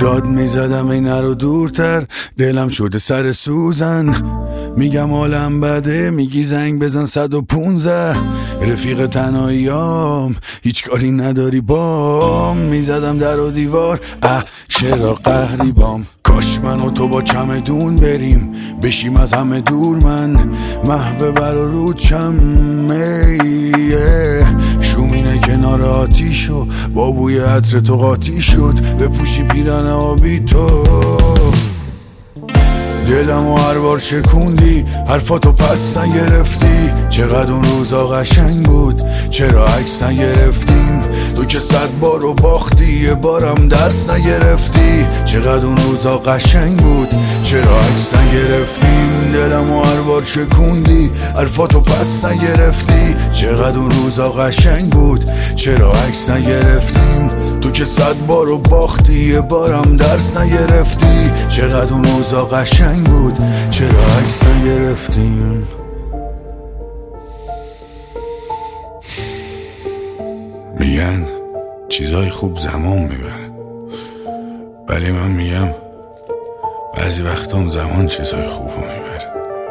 داد میزدم این رو دورتر، دلم شده سر سوزن. میگم حالم بده، میگی زنگ بزن 115. رفیق تنهاییام هیچ کاری نداری بام. میزدم در و دیوار، چرا قهری بام. کاش من و تو با چمدون بریم، بشیم از همه دور. من محو بر و رود شومینه کنار آتیش و با بوی عطر تو قاطی شد. بپوشی پیرن آبی تو، دلمو هر بار شکوندی، حرفاتو پس نگرفتی. چقدر اون روزا قشنگ بود، چرا عکس نگرفتیم؟ تو که 100 بار رو باختی، یه بارم دست نگرفتی. چقدر اون روزا قشنگ بود، چرا عکس نگرفتیم؟ دلمو هر بار شکوندی، حرفاتو پس نگرفتی. چقدر اون روزا قشنگ بود، چرا عکس نگرفتیم؟ تو که 100 بار رو باختی، یه بارم درس نگرفتی. چقدر اون روزا قشنگ بود، چرا عکس نگرفتیم؟ میگن چیزای خوب زمان میبره، ولی من میگم بعضی وقتا اون زمان چیزای خوب میبره.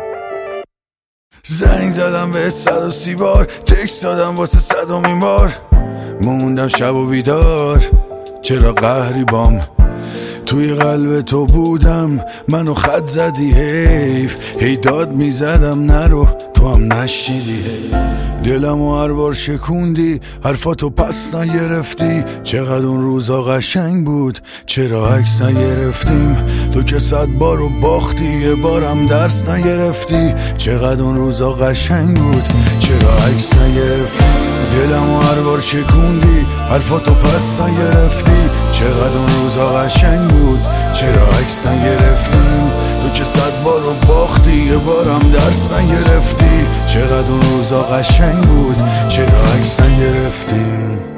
زنگ زدم به 130 بار، تکست دادم واسه 100مین بار. موندم شب و بیدار، چرا قهری بام. توی قلب تو بودم، منو خط زدی حیف. هی داد میزدم نرو، تو هم نشیدی. دلمو هر بار شکوندی، حرفاتو پس نگرفتی. چقدر اون روزا قشنگ بود، چرا عکس نگرفتیم؟ تو که 100 بار رو باختی، یه بارم درس نگرفتی. چقدر اون روزا قشنگ بود، چرا عکس نگرفتی؟ دلمو هر بار شکوندی، حرفاتو پس نگرفتی. چقدر اون روزا قشنگ بود، چرا عکس نگرفتیم؟ تو که 100 بار رو باختی، یه بارم درس نگرفتی. چقدر اون روزا قشنگ بود، چرا عکس نگرفتیم؟